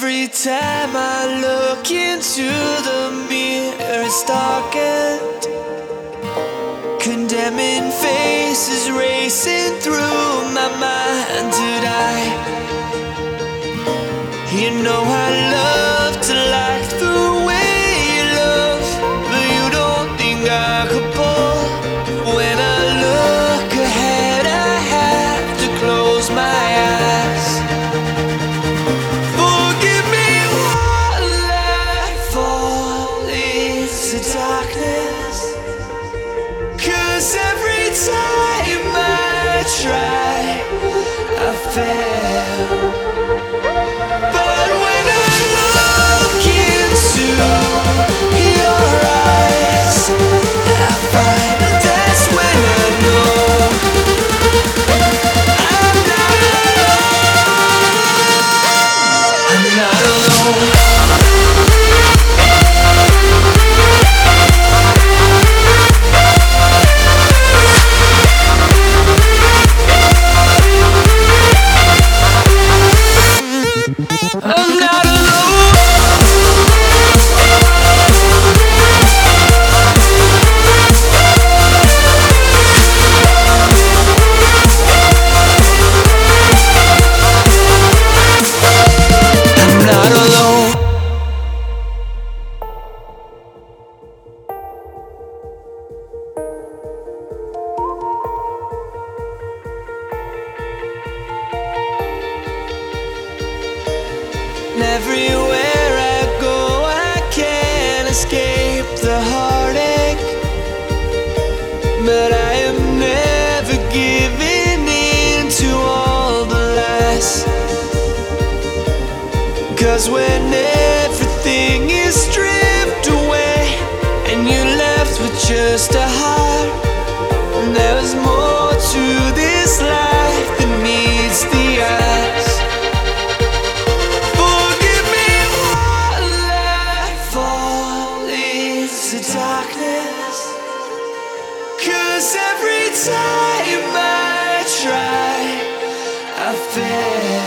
Every time I look into the mirror, it's darkened. Condemning faces racing through my mind. Did you know I love to like the way you love, but you don't think I could pull. When I look ahead, I have to close my eyes. Forgive me while I fall into darkness, 'cause every time I try, I fail. But when I look into your eyes, I find that's when I know I'm not alone. I'm not alone. I'm not alone. I'm not alone. Everywhere I go, I can't escape the heartache, but I am never giving in to all the lies. 'Cause when everything is stripped away and you're left with just a heart, there's more to this life than meets the eyes. Darkness, 'cause every time I try, I fail.